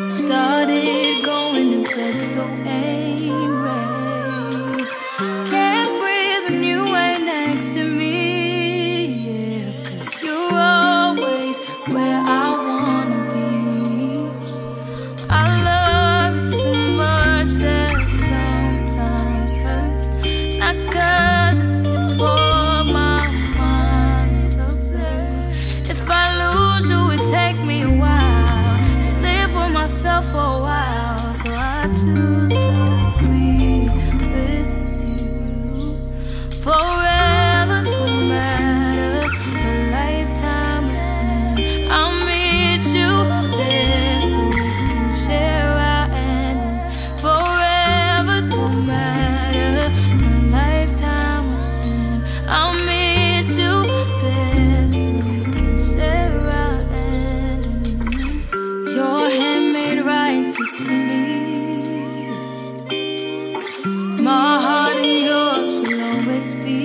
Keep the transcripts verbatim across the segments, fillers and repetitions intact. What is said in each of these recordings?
Started going to bed so angry. Can't breathe when you ain't next to me. Yeah, 'cause you're always where I wanna be. I love you so much that it sometimes hurts. Not 'cause it's for my mind's upset. If I lose you, it take me a while to live with myself for a while. So I choose to be with you forever, no matter the lifetime we're in. I'll meet you there so we can share our ending. Forever, no matter the lifetime we're in. I'll meet you there so we can share our ending. Your handmade right just for me. My heart and yours will always be.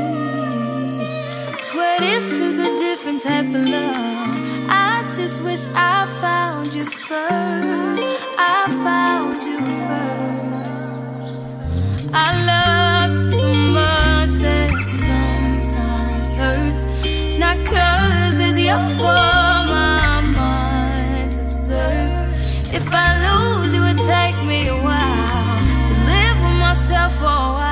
Swear this is a different type of love. I just wish I found you first. I found you first. I love you so much that it sometimes hurts. Not 'cause it's your fault, my mind's absurd. If I lose you, it take me a while to live with myself for a while.